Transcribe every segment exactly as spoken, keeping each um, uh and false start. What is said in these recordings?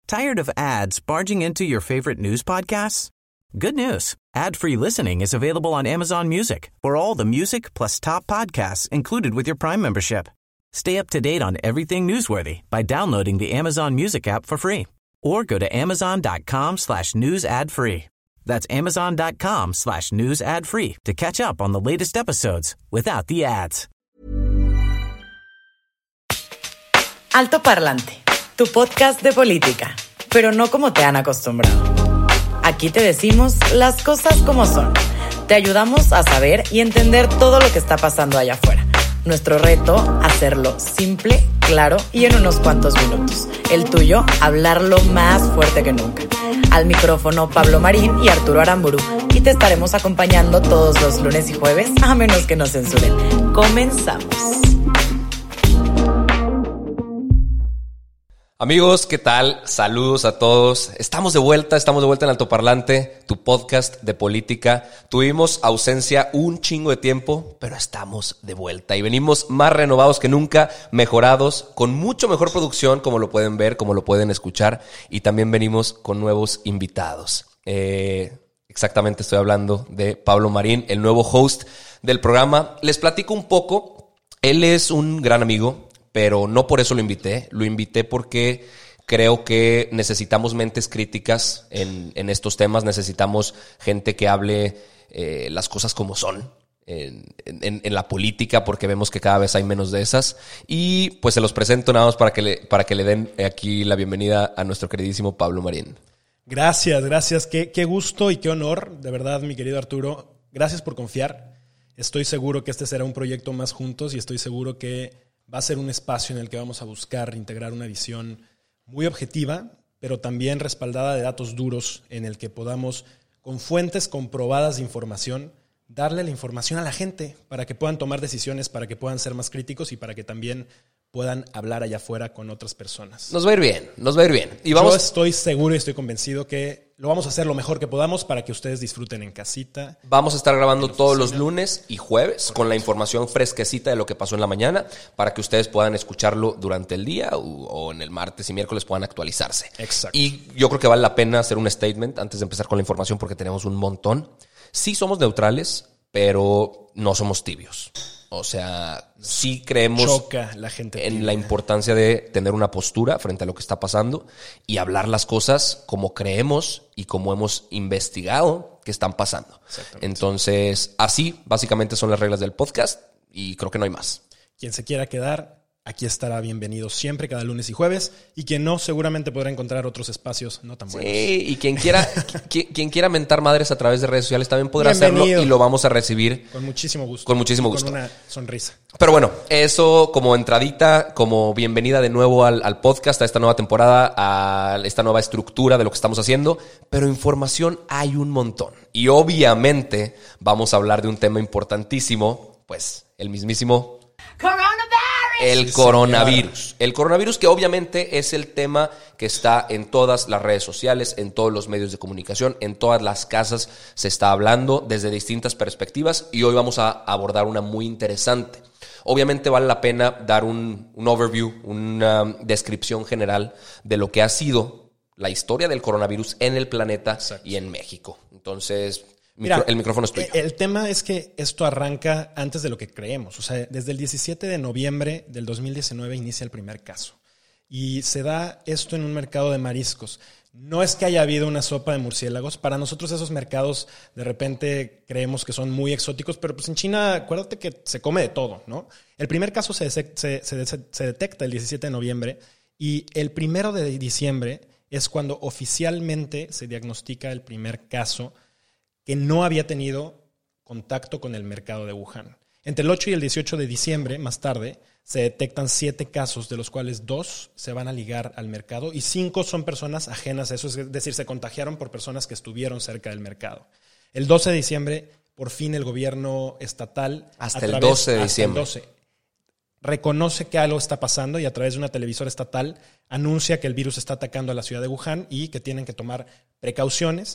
Tired of ads barging into your favorite news podcasts? Good news. Ad-free listening is available on Amazon Music for all the music plus top podcasts included with your Prime membership. Stay up to date on everything newsworthy by downloading the Amazon Music app for free or go to amazon.com slash news ad free. That's amazon.com slash news ad free to catch up on the latest episodes without the ads. Alto Parlante, tu podcast de política, pero no como te han acostumbrado. Aquí te decimos las cosas como son. Te ayudamos a saber y entender todo lo que está pasando allá afuera. Nuestro reto, hacerlo simple, claro y en unos cuantos minutos. El tuyo, hablarlo más fuerte que nunca. Al micrófono Pablo Marín y Arturo Aramburu. Y te estaremos acompañando todos los lunes y jueves, a menos que nos censuren. Comenzamos. Amigos, ¿qué tal? Saludos a todos. Estamos de vuelta, estamos de vuelta en Alto Parlante, tu podcast de política. Tuvimos ausencia un chingo de tiempo, pero estamos de vuelta y venimos más renovados que nunca, mejorados, con mucho mejor producción, como lo pueden ver, como lo pueden escuchar, y también venimos con nuevos invitados. Eh, exactamente, estoy hablando de Pablo Marín, el nuevo host del programa. Les platico un poco. Él es un gran amigo, pero no por eso lo invité. Lo invité porque creo que necesitamos mentes críticas en, en estos temas. Necesitamos gente que hable eh, las cosas como son en, en, en la política, porque vemos que cada vez hay menos de esas. Y pues se los presento nada más para que le, para que le den aquí la bienvenida a nuestro queridísimo Pablo Marín. Gracias, gracias. Qué, qué gusto y qué honor, de verdad, mi querido Arturo. Gracias por confiar. Estoy seguro que este será un proyecto más juntos y estoy seguro que va a ser un espacio en el que vamos a buscar integrar una visión muy objetiva, pero también respaldada de datos duros, en el que podamos, con fuentes comprobadas de información, darle la información a la gente para que puedan tomar decisiones, para que puedan ser más críticos y para que también puedan hablar allá afuera con otras personas. Nos va a ir bien, nos va a ir bien. Y vamos... Yo estoy seguro y estoy convencido que lo vamos a hacer lo mejor que podamos para que ustedes disfruten en casita. Vamos a estar grabando todos los lunes y jueves. Correcto. Con la información fresquecita de lo que pasó en la mañana para que ustedes puedan escucharlo durante el día o, o en el martes y miércoles puedan actualizarse. Exacto. Y yo creo que vale la pena hacer un statement antes de empezar con la información porque tenemos un montón. Sí somos neutrales, pero no somos tibios. O sea, sí creemos Choca la gente en tibia. La importancia de tener una postura frente a lo que está pasando y hablar las cosas como creemos y como hemos investigado que están pasando. Entonces, así básicamente son las reglas del podcast y creo que no hay más. Quien se quiera quedar, aquí estará bienvenido siempre, cada lunes y jueves. Y quien no, seguramente podrá encontrar otros espacios no tan buenos. Sí, y quien quiera, quien, quien quiera mentar madres a través de redes sociales también podrá Bienvenido. hacerlo y lo vamos a recibir. Con muchísimo gusto. Con muchísimo y gusto. Con una sonrisa. Pero bueno, eso como entradita, como bienvenida de nuevo al, al podcast, a esta nueva temporada, a esta nueva estructura de lo que estamos haciendo. Pero información hay un montón. Y obviamente vamos a hablar de un tema importantísimo, pues el mismísimo... ¡Coronavirus! El Sí, coronavirus. señor. El coronavirus, que obviamente es el tema que está en todas las redes sociales, en todos los medios de comunicación, en todas las casas se está hablando desde distintas perspectivas y hoy vamos a abordar una muy interesante. Obviamente vale la pena dar un, un overview, una descripción general de lo que ha sido la historia del coronavirus en el planeta. Exacto. Y en México. Entonces... Mira, el micrófono es tuyo. El tema es que esto arranca antes de lo que creemos. O sea, desde el diecisiete de noviembre del dos mil diecinueve inicia el primer caso. Y se da esto en un mercado de mariscos. No es que haya habido una sopa de murciélagos. Para nosotros esos mercados de repente creemos que son muy exóticos, pero pues en China acuérdate que se come de todo, ¿no? El primer caso se, se, se, se detecta el diecisiete de noviembre y el primero de diciembre es cuando oficialmente se diagnostica el primer caso que no había tenido contacto con el mercado de Wuhan. Entre el ocho y el dieciocho de diciembre, más tarde, se detectan siete casos, de los cuales dos se van a ligar al mercado y cinco son personas ajenas a eso, es decir, se contagiaron por personas que estuvieron cerca del mercado. El doce de diciembre, por fin el gobierno estatal... Hasta a el través, doce de hasta diciembre. El doce, reconoce que algo está pasando y a través de una televisora estatal anuncia que el virus está atacando a la ciudad de Wuhan y que tienen que tomar precauciones.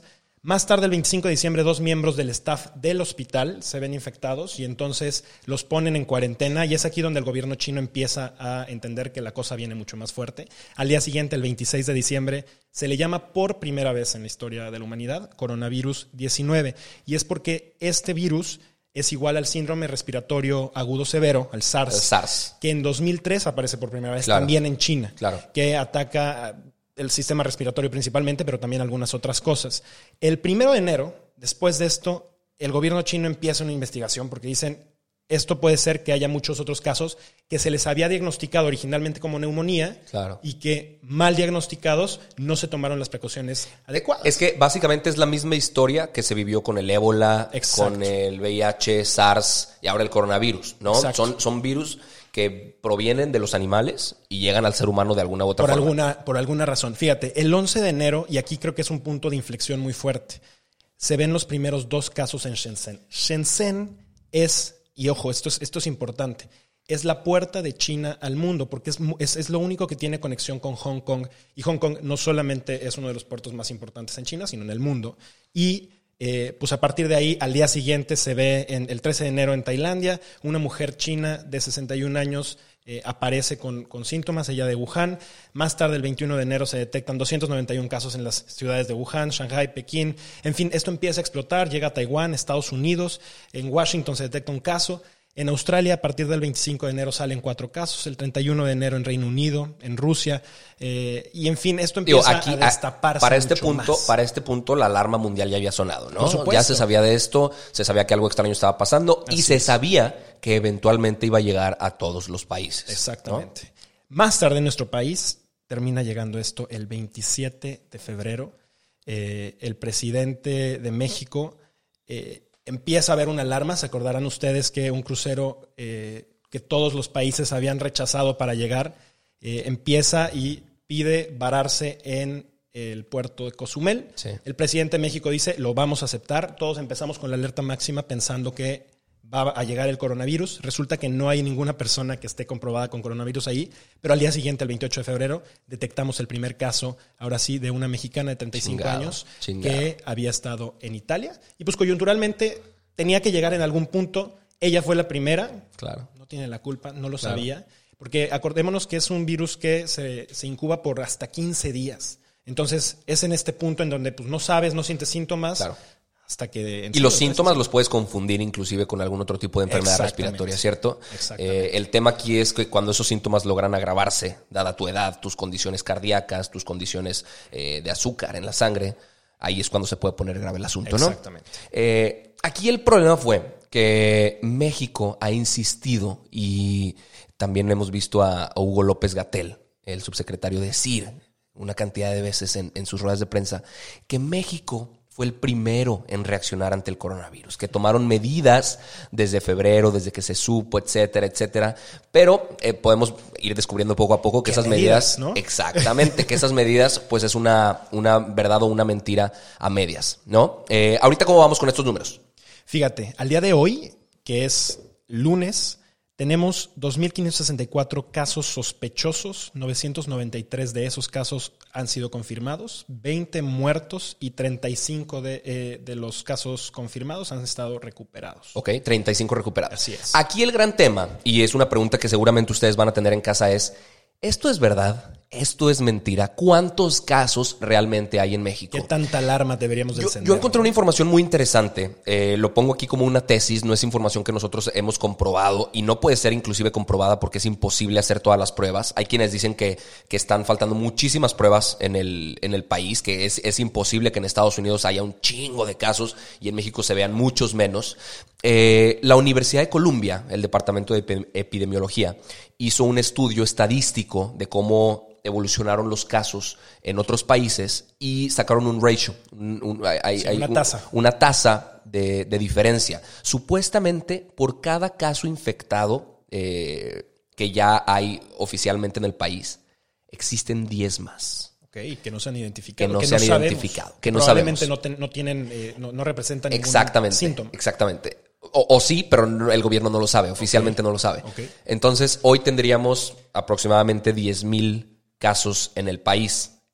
Más tarde, el veinticinco de diciembre, dos miembros del staff del hospital se ven infectados y entonces los ponen en cuarentena, y es aquí donde el gobierno chino empieza a entender que la cosa viene mucho más fuerte. Al día siguiente, el veintiséis de diciembre, se le llama por primera vez en la historia de la humanidad coronavirus diecinueve, y es porque este virus es igual al síndrome respiratorio agudo severo, al SARS, el SARS, que en dos mil tres aparece por primera vez, claro, también en China, claro, que ataca el sistema respiratorio principalmente, pero también algunas otras cosas. El primero de enero, después de esto, el gobierno chino empieza una investigación porque dicen, esto puede ser que haya muchos otros casos que se les había diagnosticado originalmente como neumonía, claro, y que mal diagnosticados no se tomaron las precauciones adecuadas. Es que básicamente es la misma historia que se vivió con el ébola, exacto, con el V I H, SARS y ahora el coronavirus, ¿no? Son, son virus que provienen de los animales y llegan al ser humano de alguna u otra por forma. Alguna, por alguna razón. Fíjate, el once de enero, y aquí creo que es un punto de inflexión muy fuerte, se ven los primeros dos casos en Shenzhen. Shenzhen es, y ojo, esto es, esto es importante, es la puerta de China al mundo, porque es, es, es lo único que tiene conexión con Hong Kong. Y Hong Kong no solamente es uno de los puertos más importantes en China, sino en el mundo. Y Eh, pues a partir de ahí, al día siguiente se ve en el trece de enero en Tailandia, una mujer china de sesenta y un años eh, aparece con, con síntomas, ella de Wuhan. Más tarde, el veintiuno de enero, se detectan doscientos noventa y un casos en las ciudades de Wuhan, Shanghai, Pekín. En fin, esto empieza a explotar, llega a Taiwán, Estados Unidos, en Washington se detecta un caso. En Australia, a partir del veinticinco de enero, salen cuatro casos, el treinta y uno de enero en Reino Unido, en Rusia, eh, y en fin, esto empieza Digo, aquí, a destaparse para este mucho punto, más. Para este punto, la alarma mundial ya había sonado, ¿no? Por supuesto. Ya se sabía de esto, se sabía que algo extraño estaba pasando, Así y se es. sabía que eventualmente iba a llegar a todos los países. Exactamente. ¿No? Más tarde en nuestro país termina llegando esto el veintisiete de febrero. Eh, el presidente de México eh, empieza a haber una alarma. Se acordarán ustedes que un crucero eh, que todos los países habían rechazado para llegar, eh, empieza y pide vararse en el puerto de Cozumel. Sí. El presidente de México dice, lo vamos a aceptar. Todos empezamos con la alerta máxima pensando que va a llegar el coronavirus. Resulta que no hay ninguna persona que esté comprobada con coronavirus ahí, pero al día siguiente, el veintiocho de febrero, detectamos el primer caso, ahora sí, de una mexicana de treinta y cinco chingado, años chingado. que había estado en Italia. Y pues coyunturalmente tenía que llegar en algún punto. Ella fue la primera. Claro. No tiene la culpa, no lo claro. sabía. Porque acordémonos que es un virus que se, se incuba por hasta quince días. Entonces es en este punto en donde pues, no sabes, no sientes síntomas. Claro. Hasta que y los síntomas los puedes confundir inclusive con algún otro tipo de enfermedad respiratoria, ¿cierto? Eh, el tema aquí es que cuando esos síntomas logran agravarse, dada tu edad, tus condiciones cardíacas, tus condiciones eh, de azúcar en la sangre, ahí es cuando se puede poner grave el asunto, ¿no? Exactamente. Eh, aquí el problema fue que México ha insistido, y también hemos visto a, a Hugo López-Gatell, el subsecretario de S I R, una cantidad de veces en, en sus ruedas de prensa, que México fue el primero en reaccionar ante el coronavirus, que tomaron medidas desde febrero, desde que se supo, etcétera, etcétera. Pero eh, podemos ir descubriendo poco a poco que esas medidas, medidas ¿no? Exactamente, que esas medidas, pues es una, una verdad o una mentira a medias, ¿no? Eh, ahorita, ¿cómo vamos con estos números? Fíjate, al día de hoy, que es lunes, tenemos dos mil quinientos sesenta y cuatro casos sospechosos, novecientos noventa y tres de esos casos han sido confirmados, veinte muertos y treinta y cinco de, eh, de los casos confirmados han estado recuperados. Ok, treinta y cinco recuperados. Así es. Aquí el gran tema, y es una pregunta que seguramente ustedes van a tener en casa, es, ¿esto es verdad? ¿Esto es mentira? ¿Cuántos casos realmente hay en México? ¿Qué tanta alarma deberíamos de yo, encender? Yo encontré una información muy interesante. Eh, lo pongo aquí como una tesis. No es información que nosotros hemos comprobado y no puede ser inclusive comprobada porque es imposible hacer todas las pruebas. Hay quienes dicen que, que están faltando muchísimas pruebas en el, en el país, que es, es imposible que en Estados Unidos haya un chingo de casos y en México se vean muchos menos. Eh, la Universidad de Columbia, el Departamento de Epidemiología, hizo un estudio estadístico de cómo evolucionaron los casos en otros países y sacaron un ratio, un, un, hay, sí, hay, una un, tasa, una tasa de, de diferencia. Supuestamente, por cada caso infectado eh, que ya hay oficialmente en el país, existen diez más. Okay, que no se han identificado. Que no que se no han sabemos. identificado. Que no Probablemente sabemos. no, ten, no tienen, eh, no, no representan ningún exactamente, síntoma. Exactamente. O, o sí, pero el gobierno no lo sabe, oficialmente okay. no lo sabe. Okay. Entonces, hoy tendríamos aproximadamente diez mil casos en el país.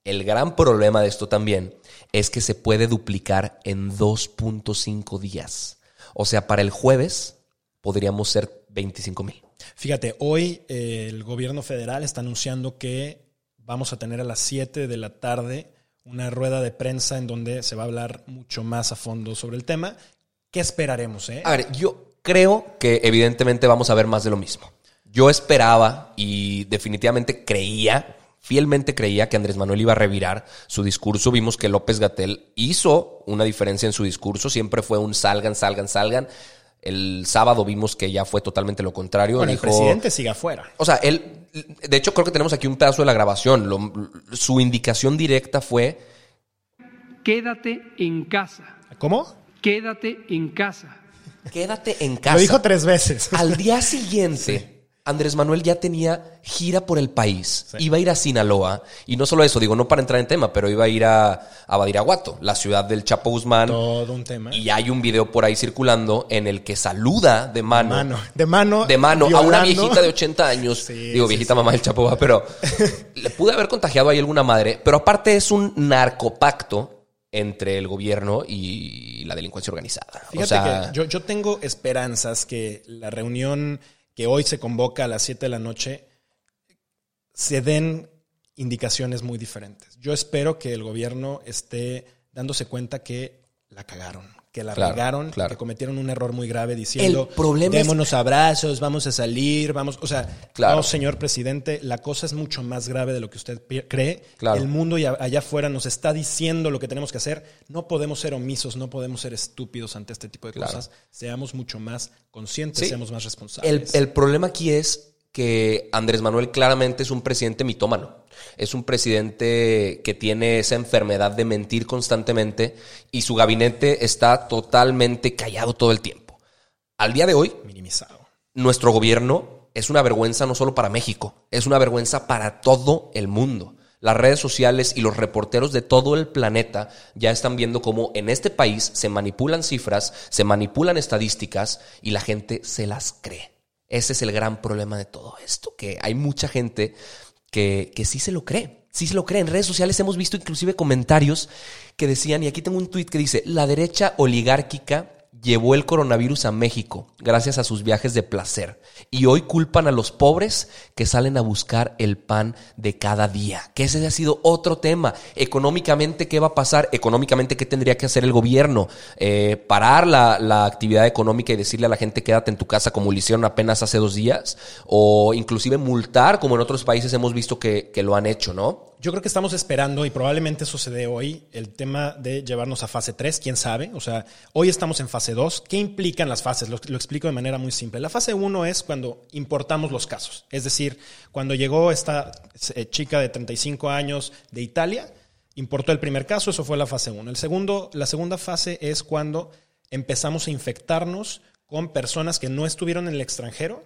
El gran problema de esto también es que se puede duplicar en dos punto cinco días. O sea, para el jueves podríamos ser veinticinco mil. Fíjate, hoy eh, el gobierno federal está anunciando que vamos a tener a las siete de la tarde una rueda de prensa en donde se va a hablar mucho más a fondo sobre el tema. ¿Qué esperaremos? Eh? A ver, yo creo que evidentemente vamos a ver más de lo mismo. Yo esperaba y definitivamente creía, fielmente creía que Andrés Manuel iba a revirar su discurso. Vimos que López-Gatell hizo una diferencia en su discurso. Siempre fue un salgan, salgan, salgan. El sábado vimos que ya fue totalmente lo contrario. Bueno, Dijo, el presidente sigue afuera. O sea, él, de hecho creo que tenemos aquí un pedazo de la grabación. Lo, su indicación directa fue: quédate en casa. ¿Cómo? Quédate en casa. Quédate en casa. Lo dijo tres veces. Al día siguiente, sí. Andrés Manuel ya tenía gira por el país. Sí. Iba a ir a Sinaloa. Y no solo eso, digo, no para entrar en tema, pero iba a ir a, a Badiraguato, la ciudad del Chapo Guzmán. Todo un tema. Y hay un video por ahí circulando en el que saluda de mano. De mano. De mano. De mano violando. A una viejita de ochenta años. Sí, digo, sí, viejita sí. mamá del Chapo, pero le pude haber contagiado ahí alguna madre. Pero aparte es un narcopacto entre el gobierno y la delincuencia organizada. Fíjate, o sea, que yo, yo tengo esperanzas que la reunión que hoy se convoca a las siete de la noche se den indicaciones muy diferentes. Yo espero que el gobierno esté dándose cuenta que la cagaron, que la claro, regaron, claro. que cometieron un error muy grave diciendo, el problema démonos es... abrazos, vamos a salir, vamos... O sea, claro. no, señor presidente, la cosa es mucho más grave de lo que usted cree. Claro. El mundo allá afuera nos está diciendo lo que tenemos que hacer. No podemos ser omisos, no podemos ser estúpidos ante este tipo de claro. cosas. Seamos mucho más conscientes, sí. seamos más responsables. El, el problema aquí es que Andrés Manuel claramente es un presidente mitómano. Es un presidente que tiene esa enfermedad de mentir constantemente y su gabinete está totalmente callado todo el tiempo. Al día de hoy, minimizado. Nuestro gobierno es una vergüenza no solo para México, es una vergüenza para todo el mundo. Las redes sociales y los reporteros de todo el planeta ya están viendo cómo en este país se manipulan cifras, se manipulan estadísticas y la gente se las cree. Ese es el gran problema de todo esto, que hay mucha gente que, que sí se lo cree, sí se lo cree. En redes sociales hemos visto inclusive comentarios que decían, y aquí tengo un tuit que dice, la derecha oligárquica llevó el coronavirus a México gracias a sus viajes de placer y hoy culpan a los pobres que salen a buscar el pan de cada día. Que ese ha sido otro tema. Económicamente, ¿qué va a pasar? Económicamente, ¿qué tendría que hacer el gobierno? Eh, parar la, la actividad económica y decirle a la gente quédate en tu casa como lo hicieron apenas hace dos días o inclusive multar como en otros países hemos visto que, que lo han hecho, ¿no? Yo creo que estamos esperando, y probablemente eso se dé hoy, el tema de llevarnos a fase tres, quién sabe. O sea, hoy estamos en fase dos. ¿Qué implican las fases? Lo, lo explico de manera muy simple. La fase uno es cuando importamos los casos. Es decir, cuando llegó esta chica de treinta y cinco años de Italia, importó el primer caso, eso fue la fase uno. El segundo, la segunda fase es cuando empezamos a infectarnos con personas que no estuvieron en el extranjero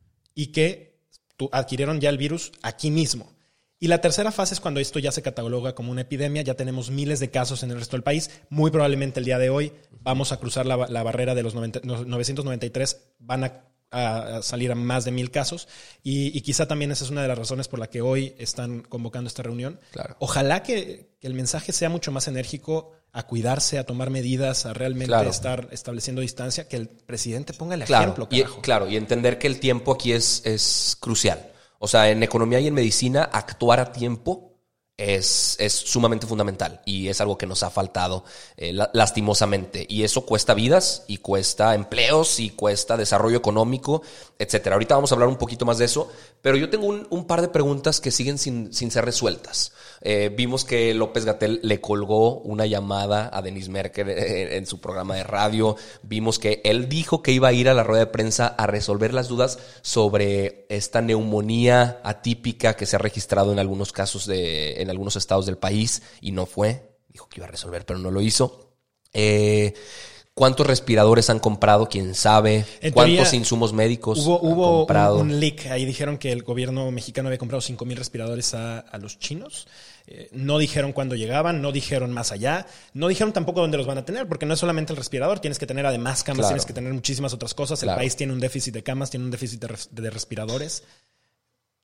y que adquirieron ya el virus aquí mismo. Y la tercera fase es cuando esto ya se cataloga como una epidemia, ya tenemos miles de casos en el resto del país. Muy probablemente el día de hoy vamos a cruzar la, la barrera de los novecientos noventa y tres, van a, a salir a más de mil casos. Y, y quizá también esa es una de las razones por la que hoy están convocando esta reunión. Claro. Ojalá que, que el mensaje sea mucho más enérgico a cuidarse, a tomar medidas, a realmente claro. estar estableciendo distancia, que el presidente ponga el claro. ejemplo. Y, carajo. claro, y entender que el tiempo aquí es, es crucial. O sea, en economía y en medicina, actuar a tiempo es, es sumamente fundamental y es algo que nos ha faltado eh, lastimosamente. Y eso cuesta vidas y cuesta empleos y cuesta desarrollo económico, etcétera. Ahorita vamos a hablar un poquito más de eso, pero yo tengo un, un par de preguntas que siguen sin, sin ser resueltas. Eh, vimos que López-Gatell le colgó una llamada a Denis Merker en, en su programa de radio. Vimos que él dijo que iba a ir a la rueda de prensa a resolver las dudas sobre esta neumonía atípica que se ha registrado en algunos casos de, en algunos estados del país y no fue. Dijo que iba a resolver, pero no lo hizo. Eh, ¿Cuántos respiradores han comprado? ¿Quién sabe? En ¿Cuántos teoría, insumos médicos hubo, han hubo comprado? Un, un leak. Ahí dijeron que el gobierno mexicano había comprado cinco mil respiradores a, a los chinos. Eh, no dijeron cuándo llegaban, no dijeron más allá, no dijeron tampoco dónde los van a tener, porque no es solamente el respirador, tienes que tener además camas, Claro. tienes que tener muchísimas otras cosas. Claro. El país tiene un déficit de camas, tiene un déficit de, res, de respiradores.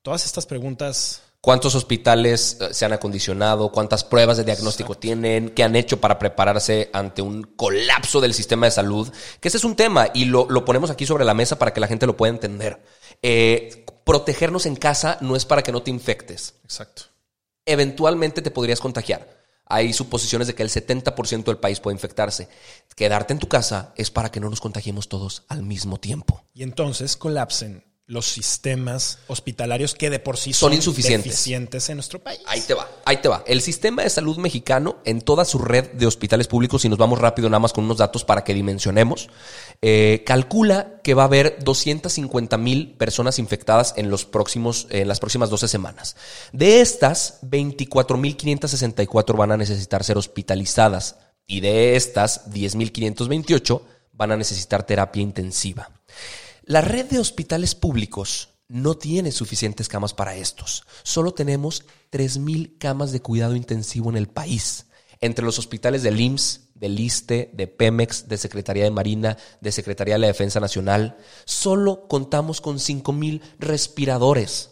todas estas preguntas... ¿Cuántos hospitales se han acondicionado? ¿Cuántas pruebas de diagnóstico Exacto. tienen? ¿Qué han hecho para prepararse ante un colapso del sistema de salud? Que ese es un tema y lo, lo ponemos aquí sobre la mesa para que la gente lo pueda entender. Eh, protegernos en casa no es para que no te infectes. Exacto. Eventualmente te podrías contagiar. Hay suposiciones de que el setenta por ciento del país puede infectarse. Quedarte en tu casa es para que no nos contagiemos todos al mismo tiempo. Y entonces colapsen los sistemas hospitalarios que de por sí son, son insuficientes. deficientes en nuestro país. Ahí te va, ahí te va. El sistema de salud mexicano, en toda su red de hospitales públicos, y nos vamos rápido nada más con unos datos para que dimensionemos, eh, calcula que va a haber doscientas cincuenta mil personas infectadas en, los próximos, en las próximas doce semanas. De estas, veinticuatro mil quinientas sesenta y cuatro van a necesitar ser hospitalizadas y de estas, diez mil quinientos veintiocho van a necesitar terapia intensiva. La red de hospitales públicos no tiene suficientes camas para estos. Solo tenemos tres mil camas de cuidado intensivo en el país. Entre los hospitales del I M S S, del ISSSTE, de Pemex, de Secretaría de Marina, de Secretaría de la Defensa Nacional, solo contamos con cinco mil respiradores.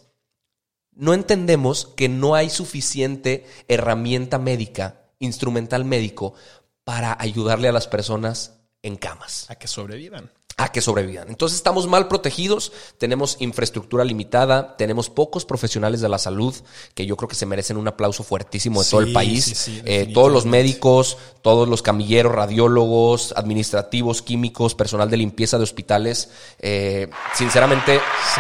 No entendemos que no hay suficiente herramienta médica, instrumental médico, para ayudarle a las personas en camas. A que sobrevivan. A que sobrevivan. Entonces estamos mal protegidos, tenemos infraestructura limitada, tenemos pocos profesionales de la salud que yo creo que se merecen un aplauso fuertísimo de sí, todo el país. Sí, sí, eh, todos los médicos, todos los camilleros, radiólogos, administrativos, químicos, personal de limpieza de hospitales. Eh, sinceramente, sí.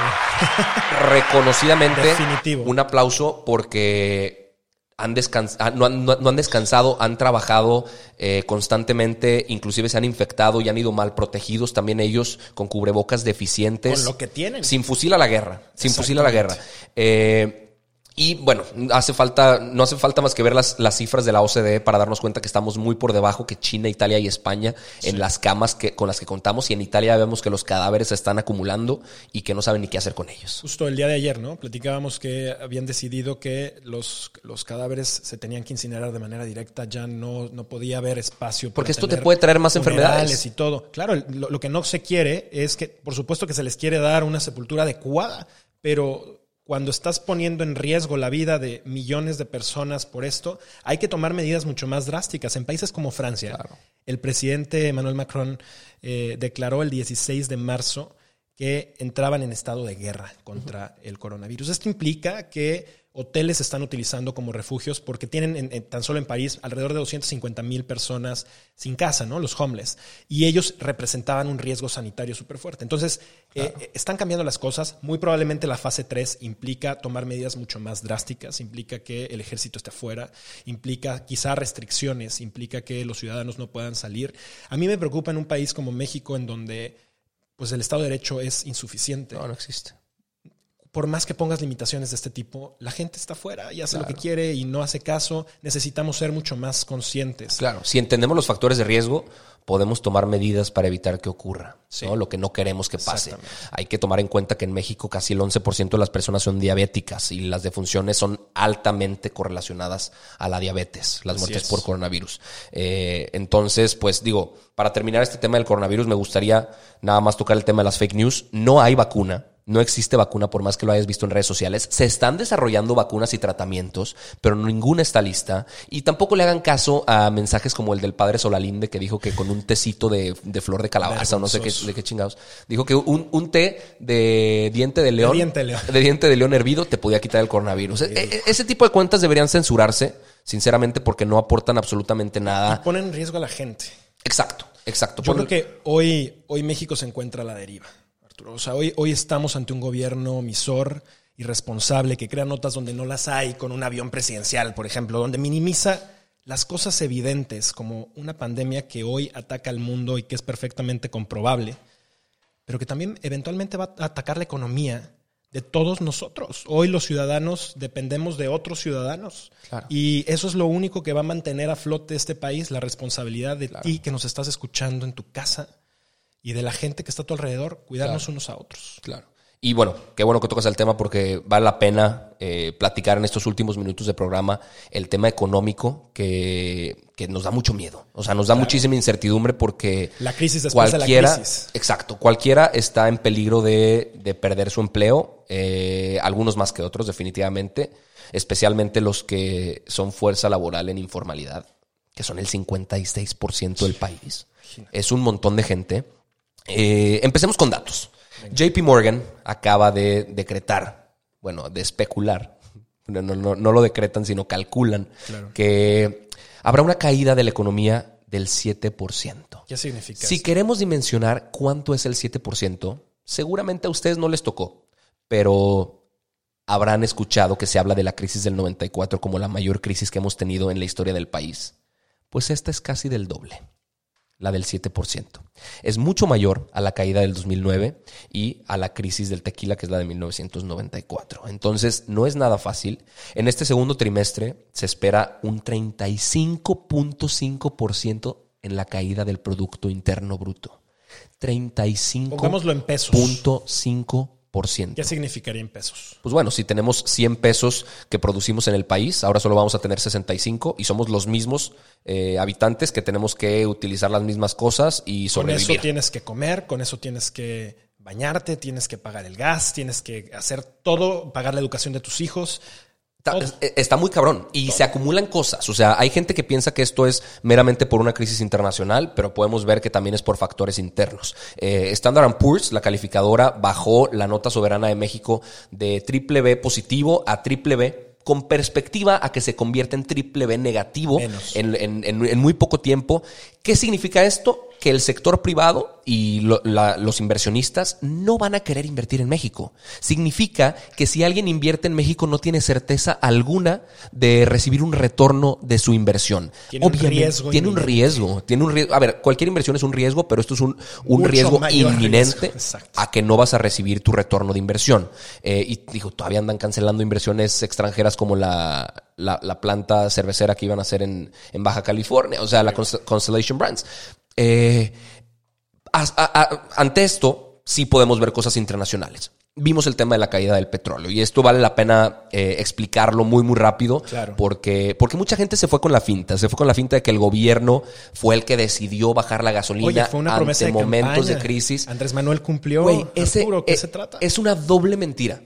reconocidamente, Definitivo. Un aplauso porque... Han descans- no, han, no, no han descansado, han trabajado eh, constantemente, inclusive se han infectado y han ido mal protegidos también ellos con cubrebocas deficientes. Con lo que tienen. Sin fusil a la guerra, sin fusil a la guerra. Eh, y bueno, hace falta, no hace falta más que ver las, las cifras de la O C D E para darnos cuenta que estamos muy por debajo que China, Italia y España sí. en las camas que, con las que contamos. Y en Italia vemos que los cadáveres se están acumulando y que no saben ni qué hacer con ellos. Justo el día de ayer, ¿no? Platicábamos que habían decidido que los, los cadáveres se tenían que incinerar de manera directa. Ya no, no podía haber espacio. Porque esto te puede traer más enfermedades. Y todo. Claro, lo, lo que no se quiere es que, por supuesto que se les quiere dar una sepultura adecuada, pero... Cuando estás poniendo en riesgo la vida de millones de personas por esto, hay que tomar medidas mucho más drásticas. En países como Francia, claro. el presidente Emmanuel Macron eh, declaró el dieciséis de marzo que entraban en estado de guerra contra uh-huh. el coronavirus. Esto implica que hoteles se están utilizando como refugios porque tienen en, en, tan solo en París alrededor de doscientas cincuenta mil personas sin casa, ¿no? Los homeless. Y ellos representaban un riesgo sanitario súper fuerte. Entonces, claro. eh, están cambiando las cosas. Muy probablemente la fase tres implica tomar medidas mucho más drásticas, implica que el ejército esté fuera, implica quizá restricciones, implica que los ciudadanos no puedan salir. A mí me preocupa en un país como México en donde pues, el Estado de Derecho es insuficiente. No, no existe. Por más que pongas limitaciones de este tipo, la gente está fuera y hace claro. lo que quiere y no hace caso. Necesitamos ser mucho más conscientes. Claro, si entendemos los factores de riesgo, podemos tomar medidas para evitar que ocurra, sí. ¿no? Lo que no queremos que pase. Hay que tomar en cuenta que en México casi el once por ciento de las personas son diabéticas y las defunciones son altamente correlacionadas a la diabetes, las Así muertes es. por coronavirus. Eh, entonces, pues digo, para terminar este tema del coronavirus, me gustaría nada más tocar el tema de las fake news. No hay vacuna. No existe vacuna por más que lo hayas visto en redes sociales. Se están desarrollando vacunas y tratamientos, pero ninguna está lista. Y tampoco le hagan caso a mensajes como el del padre Solalinde que dijo que con un tecito de, de flor de calabaza o no sé qué, de qué chingados. Dijo que un, un té de diente de león, de diente de león, de diente de león hervido te podía quitar el coronavirus. E, ese tipo de cuentas deberían censurarse, sinceramente, porque no aportan absolutamente nada. Y ponen en riesgo a la gente. Exacto, exacto. Yo Por... creo que hoy, hoy México se encuentra a la deriva. O sea, hoy, hoy estamos ante un gobierno omisor, irresponsable, que crea notas donde no las hay, con un avión presidencial, por ejemplo, donde minimiza las cosas evidentes, como una pandemia que hoy ataca al mundo y que es perfectamente comprobable, pero que también eventualmente va a atacar la economía de todos nosotros. Hoy los ciudadanos dependemos de otros ciudadanos. Claro. Y eso es lo único que va a mantener a flote este país, la responsabilidad de claro. ti que nos estás escuchando en tu casa, y de la gente que está a tu alrededor, cuidarnos claro. unos a otros. Claro. Y bueno, qué bueno que tocas el tema porque vale la pena eh, platicar en estos últimos minutos de programa el tema económico que, que nos da mucho miedo. O sea, nos da claro. muchísima incertidumbre porque la crisis después cualquiera, de la crisis. Exacto, cualquiera está en peligro de, de perder su empleo, eh, algunos más que otros definitivamente, especialmente los que son fuerza laboral en informalidad, que son el cincuenta y seis por ciento del país. Imagínate. Es un montón de gente. Eh, empecemos con datos. J P Morgan acaba de decretar, bueno, de especular, no, no, no lo decretan, sino calculan claro. que habrá una caída de la economía del siete por ciento. ¿Qué significa Si eso? queremos dimensionar cuánto es el siete por ciento, seguramente a ustedes no les tocó, pero habrán escuchado que se habla de la crisis del noventa y cuatro como la mayor crisis que hemos tenido en la historia del país. Pues esta es casi del doble. La del siete por ciento. Es mucho mayor a la caída del dos mil nueve y a la crisis del tequila, que es la de mil novecientos noventa y cuatro. Entonces, no es nada fácil. En este segundo trimestre se espera un treinta y cinco punto cinco por ciento en la caída del Producto Interno Bruto. treinta y cinco Pongámoslo en pesos. Punto cinco por ciento. ¿Qué significaría en pesos? Pues bueno, si tenemos cien pesos que producimos en el país, ahora solo vamos a tener sesenta y cinco y somos los mismos eh, habitantes que tenemos que utilizar las mismas cosas y sobrevivir. Con eso tienes que comer, con eso tienes que bañarte, tienes que pagar el gas, tienes que hacer todo, pagar la educación de tus hijos. Está, está muy cabrón y se acumulan cosas. O sea, hay gente que piensa que esto es meramente por una crisis internacional, pero podemos ver que también es por factores internos. Eh, Standard and Poor's, la calificadora, bajó la nota soberana de México de triple B positivo a triple B con perspectiva a que se convierta en triple B negativo en, en, en, en muy poco tiempo. ¿Qué significa esto? Que el sector privado y lo, la, los inversionistas no van a querer invertir en México. Significa que si alguien invierte en México no tiene certeza alguna de recibir un retorno de su inversión. Tiene Obviamente, un riesgo tiene un riesgo, tiene un riesgo. A ver, cualquier inversión es un riesgo, pero esto es un, un riesgo inminente a que no vas a recibir tu retorno de inversión. Eh, y digo, todavía andan cancelando inversiones extranjeras como la, la, la planta cervecera que iban a hacer en, en Baja California, o sea, la Constellation Brands. Eh, a, a, a, ante esto, sí podemos ver cosas internacionales. Vimos el tema de la caída del petróleo y esto vale la pena eh, explicarlo muy, muy rápido. Claro. Porque, porque mucha gente se fue con la finta. Se fue con la finta de que el gobierno fue el que decidió bajar la gasolina. Oye, fue una ante promesa de momentos campaña. de crisis. Andrés Manuel cumplió. Güey, ese, Arturo, ¿qué es, se trata? Es una doble mentira.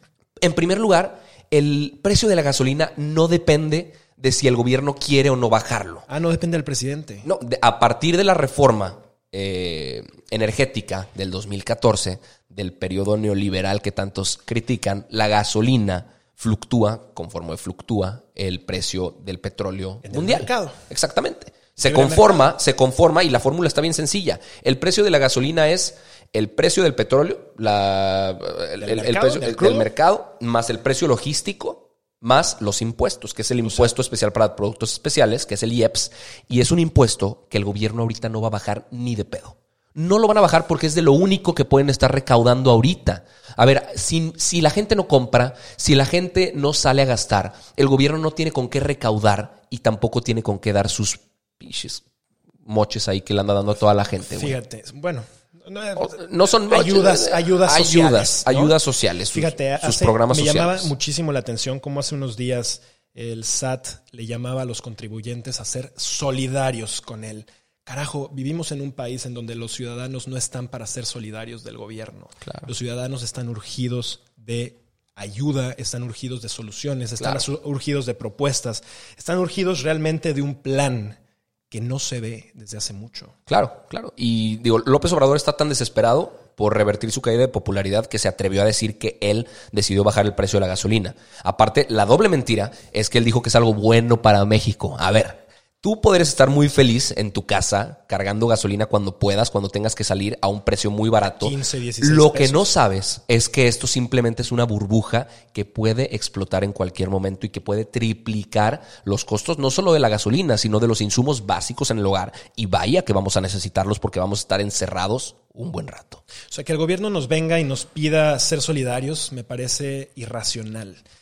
En primer lugar, el precio de la gasolina no depende de si el gobierno quiere o no bajarlo. Ah, no depende del presidente. No, de, a partir de la reforma eh, energética del dos mil catorce, del periodo neoliberal que tantos critican, la gasolina fluctúa conforme fluctúa el precio del petróleo en mundial. El mercado. Exactamente. Se conforma, se conforma y la fórmula está bien sencilla. El precio de la gasolina es el precio del petróleo, la, el, el, el precio del, del mercado, más el precio logístico, más los impuestos, que es el impuesto especial para productos especiales, que es el I E P S, y es un impuesto que el gobierno ahorita no va a bajar ni de pedo. No lo van a bajar porque es de lo único que pueden estar recaudando ahorita. A ver, si, si la gente no compra, si la gente no sale a gastar, el gobierno no tiene con qué recaudar y tampoco tiene con qué dar sus piches moches ahí que le anda dando a toda la gente. Fíjate, güey. bueno... No, no son ayudas, ayudas sociales. Ayudas, ¿no? ayudas sociales. Sus, Fíjate, sus hace, programas me sociales. llamaba muchísimo la atención cómo hace unos días el S A T le llamaba a los contribuyentes a ser solidarios con él. Carajo, vivimos en un país en donde los ciudadanos no están para ser solidarios del gobierno. Claro. Los ciudadanos están urgidos de ayuda, están urgidos de soluciones, están claro. urgidos de propuestas, están urgidos realmente de un plan que no se ve desde hace mucho. Claro, claro. Y digo, López Obrador está tan desesperado por revertir su caída de popularidad que se atrevió a decir que él decidió bajar el precio de la gasolina. Aparte, la doble mentira es que él dijo que es algo bueno para México. A ver, tú podrías estar muy feliz en tu casa cargando gasolina cuando puedas, cuando tengas que salir a un precio muy barato. quince, dieciséis Lo que pesos. no sabes es que esto simplemente es una burbuja que puede explotar en cualquier momento y que puede triplicar los costos no solo de la gasolina, sino de los insumos básicos en el hogar. Y vaya que vamos a necesitarlos porque vamos a estar encerrados un buen rato. O sea, que el gobierno nos venga y nos pida ser solidarios me parece irracional.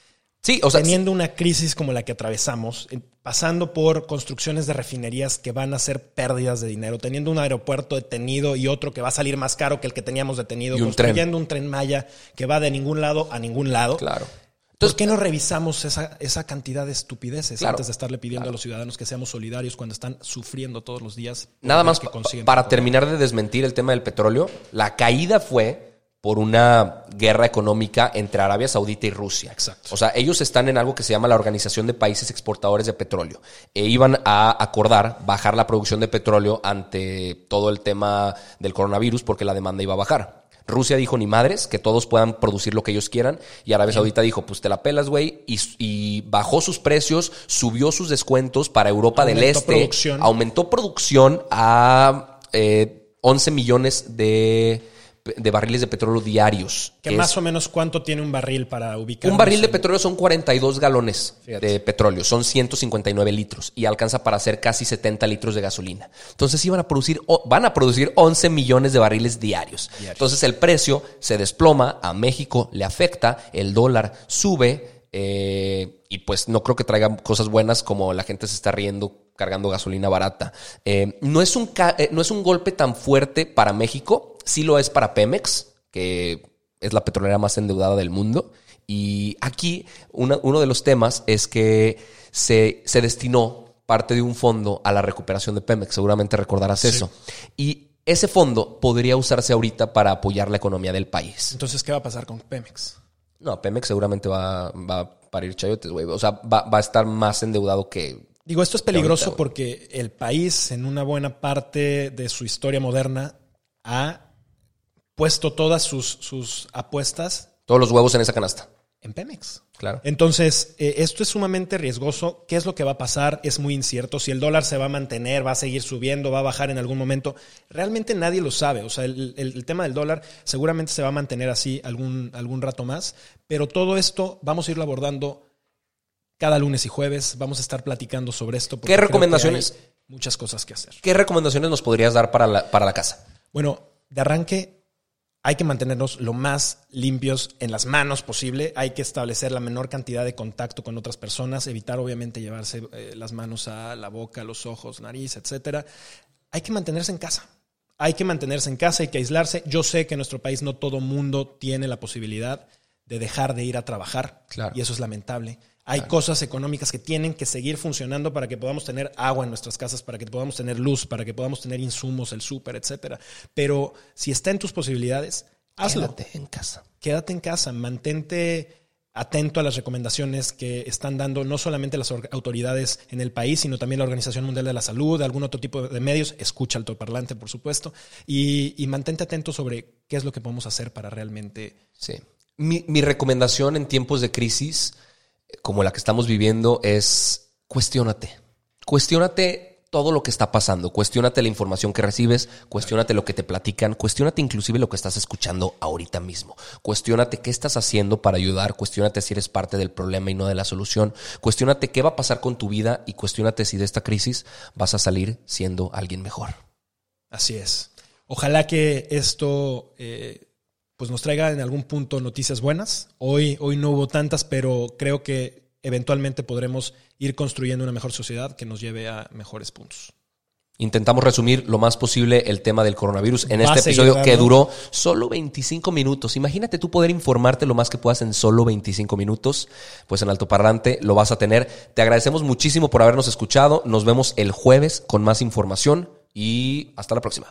Sí, o sea, teniendo una crisis como la que atravesamos, pasando por construcciones de refinerías que van a ser pérdidas de dinero, teniendo un aeropuerto detenido y otro que va a salir más caro que el que teníamos detenido, y un construyendo tren. un tren Maya que va de ningún lado a ningún lado. Claro. Entonces, ¿por qué no revisamos esa, esa cantidad de estupideces claro, antes de estarle pidiendo claro. a los ciudadanos que seamos solidarios cuando están sufriendo todos los días? Nada más que consiguen para por terminar de desmentir el tema del petróleo, la caída fue por una guerra económica entre Arabia Saudita y Rusia. Exacto. O sea, ellos están en algo que se llama la Organización de Países Exportadores de Petróleo. E iban a acordar bajar la producción de petróleo ante todo el tema del coronavirus porque la demanda iba a bajar. Rusia dijo, ni madres, que todos puedan producir lo que ellos quieran. Y Arabia Saudita dijo, pues te la pelas, güey. Y, y bajó sus precios, subió sus descuentos para Europa Aumentó del Este. producción. Aumentó producción a eh, once millones de... de barriles de petróleo diarios. Que es, más o menos, ¿cuánto tiene un barril para ubicar? un barril de petróleo son cuarenta y dos galones Fíjate. de petróleo, son ciento cincuenta y nueve litros y alcanza para hacer casi setenta litros de gasolina. Entonces iban a producir, van a producir once millones de barriles diarios. Diarios. Entonces el precio se desploma, a México le afecta, el dólar sube eh, y pues no creo que traiga cosas buenas como la gente se está riendo cargando gasolina barata. Eh, no es un ca- eh, no es un golpe tan fuerte para México. Sí lo es para Pemex, que es la petrolera más endeudada del mundo. Y aquí una, uno de los temas es que se, se destinó parte de un fondo a la recuperación de Pemex. Seguramente recordarás Sí. eso. Y ese fondo podría usarse ahorita para apoyar la economía del país. Entonces, ¿qué va a pasar con Pemex? No, Pemex seguramente va, va a parir chayotes, güey. O sea, va, va a estar más endeudado que... Digo, esto es peligroso ahorita, porque el país, en una buena parte de su historia moderna, ha puesto todas sus, sus apuestas Todos los huevos en esa canasta. en Pemex. Claro. Entonces, eh, esto es sumamente riesgoso. ¿Qué es lo que va a pasar? Es muy incierto. Si el dólar se va a mantener, va a seguir subiendo, va a bajar en algún momento. Realmente nadie lo sabe. O sea, el, el, el tema del dólar seguramente se va a mantener así algún, algún rato más. Pero todo esto vamos a irlo abordando cada lunes y jueves. Vamos a estar platicando sobre esto. porque ¿Qué creo que recomendaciones? hay muchas cosas que hacer. ¿Qué recomendaciones nos podrías dar para la, para la casa? Bueno, de arranque hay que mantenernos lo más limpios en las manos posible. Hay que establecer la menor cantidad de contacto con otras personas, evitar obviamente llevarse eh, las manos a la boca, los ojos, nariz, etcétera. Hay que mantenerse en casa. Hay que mantenerse en casa, hay que aislarse. Yo sé que en nuestro país no todo mundo tiene la posibilidad de dejar de ir a trabajar. Claro. Y eso es lamentable. Hay Claro. cosas económicas que tienen que seguir funcionando para que podamos tener agua en nuestras casas, para que podamos tener luz, para que podamos tener insumos, el súper, etcétera. Pero si está en tus posibilidades, hazlo. Quédate en casa. Quédate en casa, mantente atento a las recomendaciones que están dando no solamente las autoridades en el país, sino también la Organización Mundial de la Salud, algún otro tipo de medios. Escucha altoparlante, por supuesto, y, y mantente atento sobre qué es lo que podemos hacer para realmente... Sí. Mi, mi recomendación en tiempos de crisis como la que estamos viviendo es cuestiónate. Cuestiónate todo lo que está pasando. Cuestiónate la información que recibes. Cuestiónate lo que te platican. Cuestiónate inclusive lo que estás escuchando ahorita mismo. Cuestiónate qué estás haciendo para ayudar. Cuestiónate si eres parte del problema y no de la solución. Cuestiónate qué va a pasar con tu vida y cuestiónate si de esta crisis vas a salir siendo alguien mejor. Así es. Ojalá que esto... Eh, pues nos traiga en algún punto noticias buenas. Hoy, hoy no hubo tantas, pero creo que eventualmente podremos ir construyendo una mejor sociedad que nos lleve a mejores puntos. Intentamos resumir lo más posible el tema del coronavirus en Va a este seguir episodio dando. que duró solo veinticinco minutos. Imagínate tú poder informarte lo más que puedas en solo veinticinco minutos. Pues en Altoparlante lo vas a tener. Te agradecemos muchísimo por habernos escuchado. Nos vemos el jueves con más información y hasta la próxima.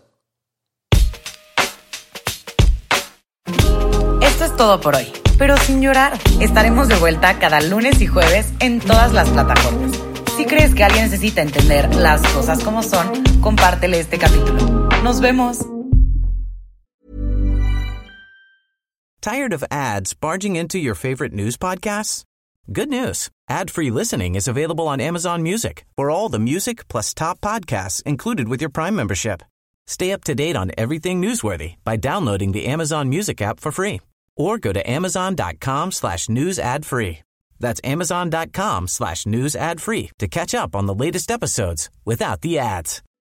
Esto es todo por hoy, pero sin llorar. Estaremos de vuelta cada lunes y jueves en todas las plataformas. Si crees que alguien necesita entender las cosas como son, compártele este capítulo. ¡Nos vemos! Tired of ads barging into your favorite news podcasts? Good news. Ad-free listening is available on Amazon Music for all the music plus top podcasts included with your Prime membership. Stay up to date on everything newsworthy by downloading the Amazon Music app for free or go to amazon.com slash news ad free. That's amazon.com slash news ad free to catch up on the latest episodes without the ads.